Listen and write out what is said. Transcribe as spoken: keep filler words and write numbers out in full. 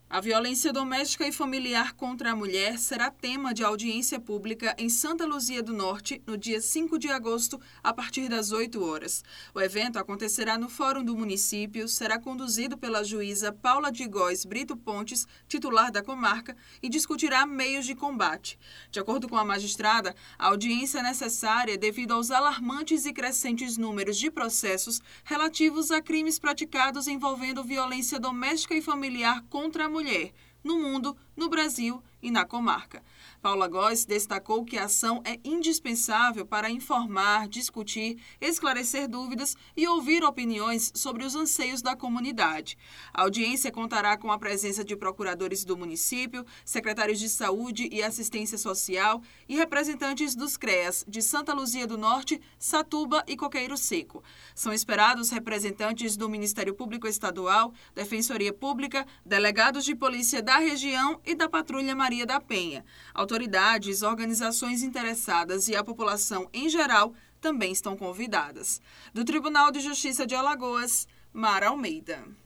A violência doméstica e familiar contra a mulher será tema de audiência pública em Santa Luzia do Norte, no dia cinco de agosto, a partir das oito horas. O evento acontecerá no Fórum do município, será conduzido pela juíza Paula de Góes Brito Pontes, titular da comarca, e discutirá meios de combate. De acordo com a magistrada, a audiência é necessária devido aos alarmantes e crescentes números de processos relativos a crimes praticados envolvendo violência doméstica e familiar contra a mulher. mulher, no mundo, no Brasil e na comarca. Paula Góes destacou que a ação é indispensável para informar, discutir, esclarecer dúvidas e ouvir opiniões sobre os anseios da comunidade. A audiência contará com a presença de procuradores do município, secretários de saúde e assistência social e representantes dos CREAS de Santa Luzia do Norte, Satuba e Coqueiro Seco. São esperados representantes do Ministério Público Estadual, Defensoria Pública, delegados de polícia da região e da Patrulha Maria da Penha. Autoridades, organizações interessadas e a população em geral também estão convidadas. Do Tribunal de Justiça de Alagoas, Mara Almeida.